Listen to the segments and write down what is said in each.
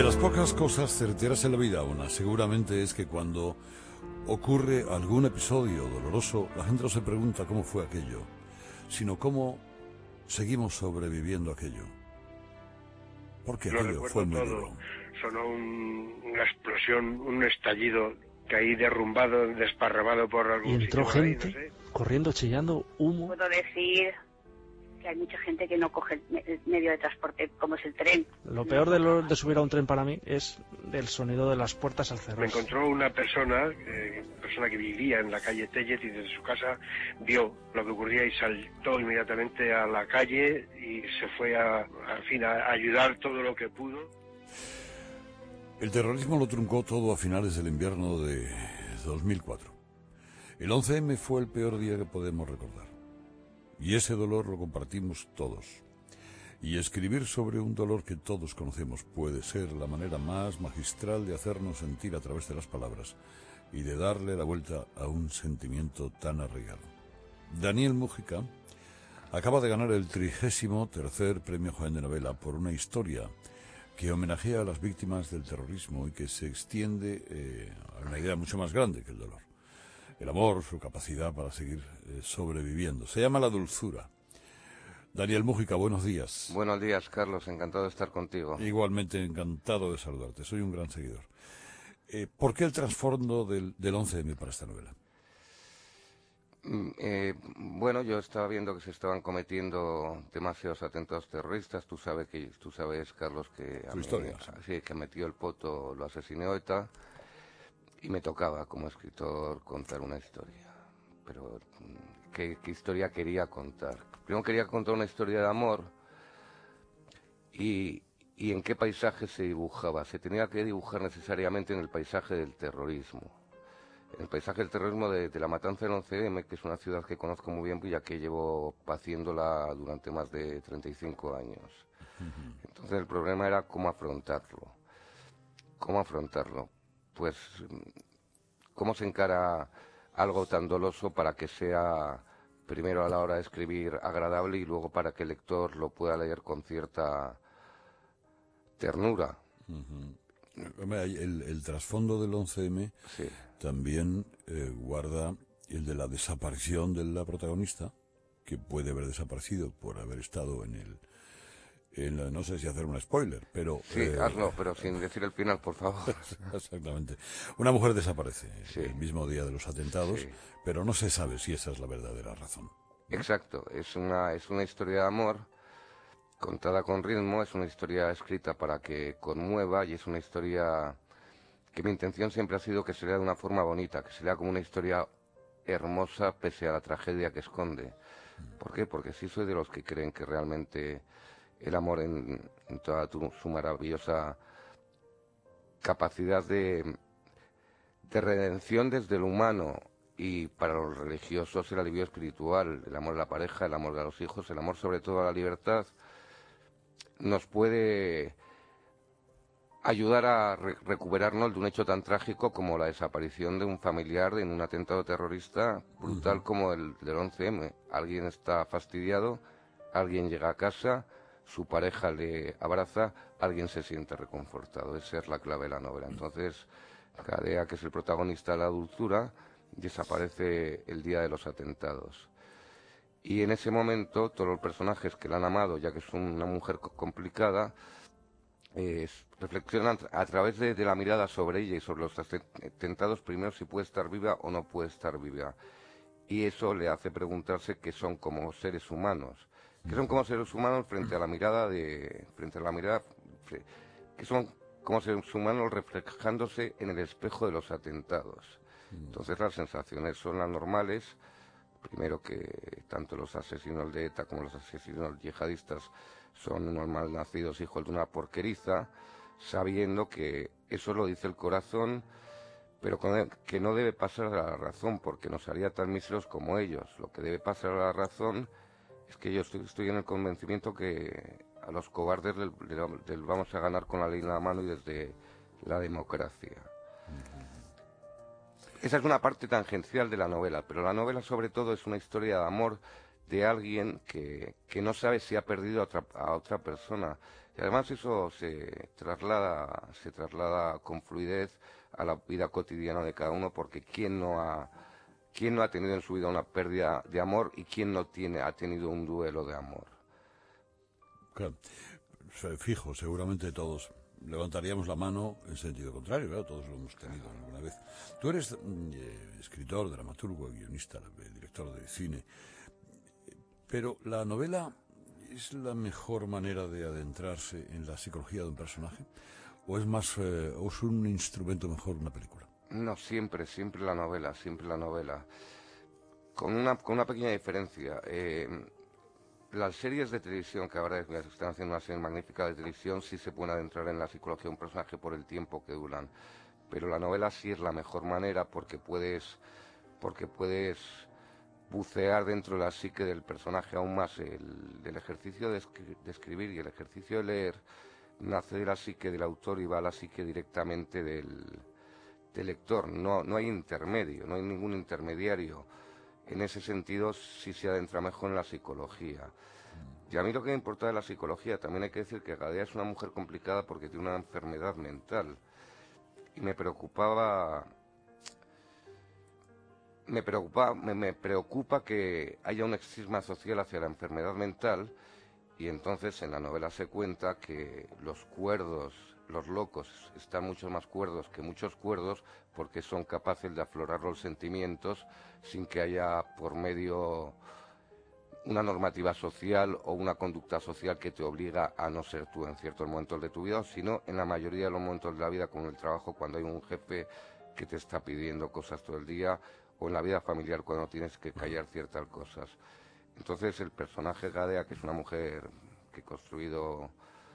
De las pocas cosas certeras en la vida, una seguramente es que cuando ocurre algún episodio doloroso, la gente no se pregunta cómo fue aquello, sino cómo seguimos sobreviviendo a aquello. Porque aquello fue muy duro. Sonó una explosión, un estallido, caí derrumbado, desparramado por algún sitio. Y entró gente, ahí, no sé, corriendo, chillando, humo. Puedo decir que hay mucha gente que no coge el medio de transporte como es el tren. Lo peor de subir a un tren para mí es el sonido de las puertas al cerrarse. Me encontró una persona que vivía en la calle Tellet y desde su casa vio lo que ocurría y saltó inmediatamente a la calle y se fue a ayudar todo lo que pudo. El terrorismo lo truncó todo a finales del invierno de 2004. El 11M fue el peor día que podemos recordar. Y ese dolor lo compartimos todos. Y escribir sobre un dolor que todos conocemos puede ser la manera más magistral de hacernos sentir a través de las palabras y de darle la vuelta a un sentimiento tan arraigado. Daniel Múgica acaba de ganar el 33º Premio Jaén de Novela por una historia que homenajea a las víctimas del terrorismo y que se extiende a una idea mucho más grande que el dolor. El amor, su capacidad para seguir sobreviviendo. Se llama La Dulzura. Daniel Múgica, buenos días. Buenos días, Carlos. Encantado de estar contigo. Igualmente encantado de saludarte. Soy un gran seguidor. ¿Por qué el trasfondo del 11M para esta novela? Bueno, yo estaba viendo que se estaban cometiendo demasiados atentados terroristas. Tú sabes, Carlos, que tu historia. Sí, que metió el poto, lo asesinó ETA. Y me tocaba, como escritor, contar una historia. Pero, ¿qué historia quería contar? Primero quería contar una historia de amor. ¿Y en qué paisaje se dibujaba? Se tenía que dibujar necesariamente en el paisaje del terrorismo. En el paisaje del terrorismo de la matanza del 11M, que es una ciudad que conozco muy bien, ya que llevo haciéndola durante más de 35 años. Entonces el problema era cómo afrontarlo. ¿Cómo afrontarlo? Pues, ¿cómo se encara algo tan doloso para que sea, primero a la hora de escribir, agradable y luego para que el lector lo pueda leer con cierta ternura? El trasfondo del 11M sí. También guarda el de la desaparición de la protagonista, que puede haber desaparecido por haber estado no sé si hacer un spoiler, pero... Sí, hazlo, pero sin decir el final, por favor. Exactamente. Una mujer desaparece sí. el mismo día de los atentados, sí. pero no se sabe si esa es la verdadera razón, ¿no? Exacto, es una historia de amor contada con ritmo, es una historia escrita para que conmueva y es una historia que mi intención siempre ha sido que se lea de una forma bonita, que se lea como una historia hermosa pese a la tragedia que esconde. ¿Por qué? Porque sí soy de los que creen que realmente el amor en toda su maravillosa capacidad de redención desde lo humano y para los religiosos el alivio espiritual, el amor a la pareja, el amor a los hijos, el amor sobre todo a la libertad, nos puede ayudar a recuperarnos de un hecho tan trágico como la desaparición de un familiar en un atentado terrorista brutal como el del 11M. Alguien está fastidiado, alguien llega a casa, su pareja le abraza, alguien se siente reconfortado. Esa es la clave de la novela. Entonces, Gadea, que es el protagonista de La Dulzura, desaparece el día de los atentados. Y en ese momento, todos los personajes que la han amado, ya que es una mujer complicada, reflexionan a través de la mirada sobre ella y sobre los atentados, primero si puede estar viva o no puede estar viva. Y eso le hace preguntarse qué son como seres humanos. ¿Qué son como seres humanos frente a la mirada que son como seres humanos reflejándose en el espejo de los atentados? Entonces las sensaciones son las normales. Primero, que tanto los asesinos de ETA como los asesinos yihadistas son unos malnacidos hijos de una porqueriza, sabiendo que eso lo dice el corazón, pero que no debe pasar a la razón, porque nos haría tan míseros como ellos. Lo que debe pasar a la razón es que yo estoy en el convencimiento que a los cobardes del vamos a ganar con la ley en la mano y desde la democracia. Esa es una parte tangencial de la novela, pero la novela sobre todo es una historia de amor de alguien que no sabe si ha perdido a otra persona. Y además eso se traslada con fluidez a la vida cotidiana de cada uno, porque ¿quién no ha tenido en su vida una pérdida de amor y quién no ha tenido un duelo de amor? Claro. Fijo, seguramente todos levantaríamos la mano en sentido contrario, claro, todos lo hemos tenido alguna vez. Tú eres escritor, dramaturgo, guionista, director de cine, pero la novela ¿es la mejor manera de adentrarse en la psicología de un personaje? ¿O es más, o es un instrumento mejor una película? No, siempre la novela, Con una pequeña diferencia. Las series de televisión, que ahora están haciendo una serie magnífica de televisión, sí se pueden adentrar en la psicología de un personaje por el tiempo que duran. Pero la novela sí es la mejor manera porque puedes bucear dentro de la psique del personaje aún más. El ejercicio de escribir y el ejercicio de leer nace de la psique del autor y va a la psique directamente del lector. No hay intermedio, no hay ningún intermediario. En ese sentido sí se adentra mejor en la psicología. Y a mí lo que me importa de la psicología, también hay que decir que Gadea es una mujer complicada porque tiene una enfermedad mental. Y me preocupa que haya un estigma social hacia la enfermedad mental, y entonces en la novela se cuenta que los cuerdos, los locos, están mucho más cuerdos que muchos cuerdos porque son capaces de aflorar los sentimientos sin que haya por medio una normativa social o una conducta social que te obliga a no ser tú en ciertos momentos de tu vida, sino en la mayoría de los momentos de la vida, como en el trabajo, cuando hay un jefe que te está pidiendo cosas todo el día, o en la vida familiar cuando tienes que callar ciertas cosas. Entonces el personaje Gadea, que es una mujer que he construido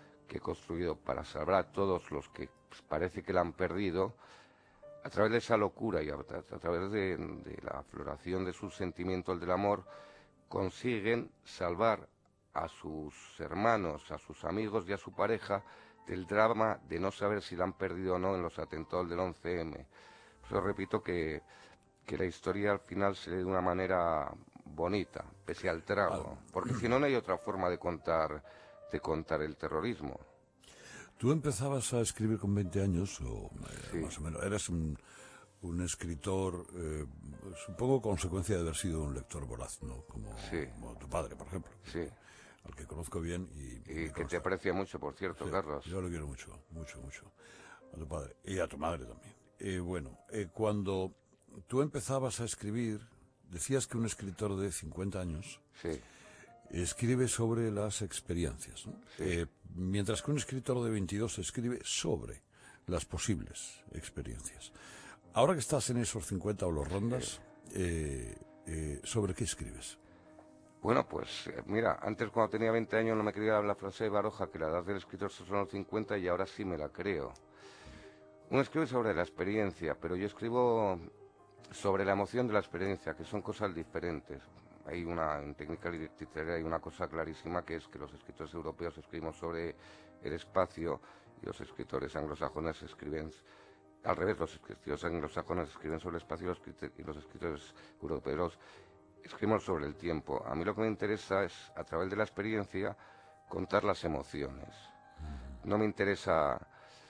para salvar a todos los que parece que la han perdido, a través de esa locura y a través de la afloración de sus sentimientos del amor, consiguen salvar a sus hermanos, a sus amigos y a su pareja del drama de no saber si la han perdido o no en los atentados del 11M. Por eso repito que la historia al final se lee de una manera bonita, pese al trago, porque si no, no hay otra forma de contar el terrorismo. ¿Tú empezabas a escribir con 20 años, o Sí. más o menos? Eras un escritor, supongo consecuencia de haber sido un lector voraz, ¿no? Como tu padre, por ejemplo. Sí. Al que conozco bien y que te aprecia mucho, por cierto, sí, Carlos. Yo lo quiero mucho, mucho, mucho. A tu padre. Y a tu madre también. Cuando tú empezabas a escribir, decías que un escritor de 50 años sí. escribe sobre las experiencias, ¿no? Sí. Mientras que un escritor de 22 escribe sobre las posibles experiencias. Ahora que estás en esos 50 o los rondas, ¿sobre qué escribes? Bueno, pues mira, antes cuando tenía 20 años no me creía la frase de Baroja, que la edad del escritor son los 50, y ahora sí me la creo. Uno escribe sobre la experiencia, pero yo escribo sobre la emoción de la experiencia, que son cosas diferentes. En técnica literaria hay una cosa clarísima, que es que los escritores europeos escribimos sobre el espacio y los escritores anglosajones escriben al revés. Los escritores anglosajones escriben sobre el espacio y los escritores europeos escribimos sobre el tiempo. A mí lo que me interesa es, a través de la experiencia, contar las emociones. No me interesa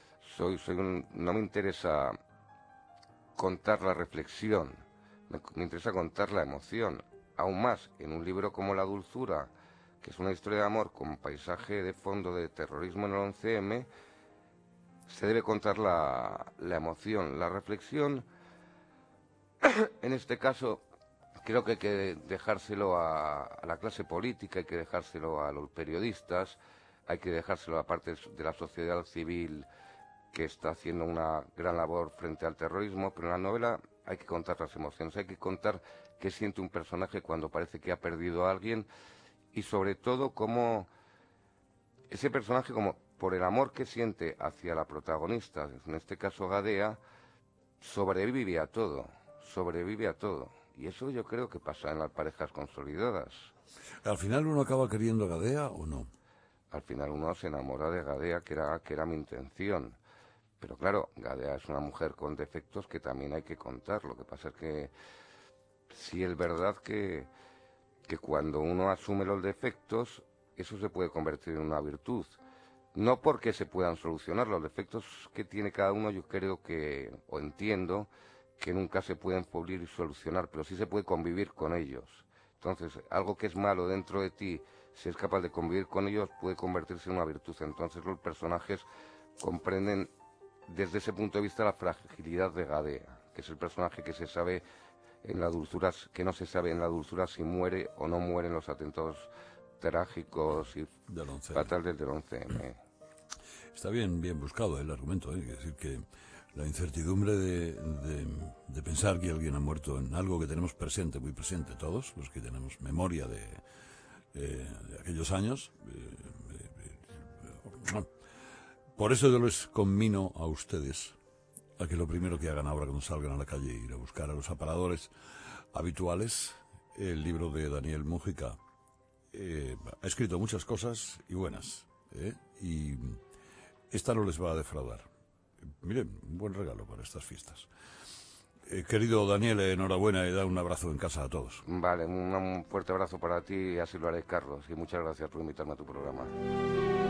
contar la reflexión, me interesa contar la emoción. Aún más, en un libro como La Dulzura, que es una historia de amor con paisaje de fondo de terrorismo en el 11M, se debe contar la emoción. La reflexión, en este caso, creo que hay que dejárselo a la clase política, hay que dejárselo a los periodistas, hay que dejárselo a parte de la sociedad civil que está haciendo una gran labor frente al terrorismo, pero en la novela hay que contar las emociones, hay que contar qué siente un personaje cuando parece que ha perdido a alguien, y sobre todo cómo ese personaje, como por el amor que siente hacia la protagonista, en este caso Gadea, sobrevive a todo. Y eso yo creo que pasa en las parejas consolidadas. ¿Al final uno acaba queriendo a Gadea o no? Al final uno se enamora de Gadea, que era mi intención. Pero claro, Gadea es una mujer con defectos que también hay que contar. Lo que pasa es que sí es verdad que que cuando uno asume los defectos, eso se puede convertir en una virtud. No porque se puedan solucionar los defectos que tiene cada uno, yo creo que, o entiendo, que nunca se pueden pulir y solucionar, pero sí se puede convivir con ellos. Entonces, algo que es malo dentro de ti, si es capaz de convivir con ellos, puede convertirse en una virtud. Entonces, los personajes comprenden desde ese punto de vista la fragilidad de Gadea, que es el personaje que se sabe en la dulzura, que no se sabe en la dulzura si muere o no muere en los atentados trágicos y fatales del 11M. Está bien buscado el argumento, ¿eh? Es decir, que la incertidumbre de pensar que alguien ha muerto en algo que tenemos presente, muy presente todos, los que tenemos memoria de aquellos años. Por eso yo les conmino a ustedes a que lo primero que hagan ahora cuando salgan a la calle ir a buscar a los aparadores habituales el libro de Daniel Múgica. Ha escrito muchas cosas y buenas, y esta no les va a defraudar. Miren, un buen regalo para estas fiestas. Querido Daniel, enhorabuena y da un abrazo en casa a todos. Vale, un fuerte abrazo para ti y así lo haré, Carlos. Y muchas gracias por invitarme a tu programa.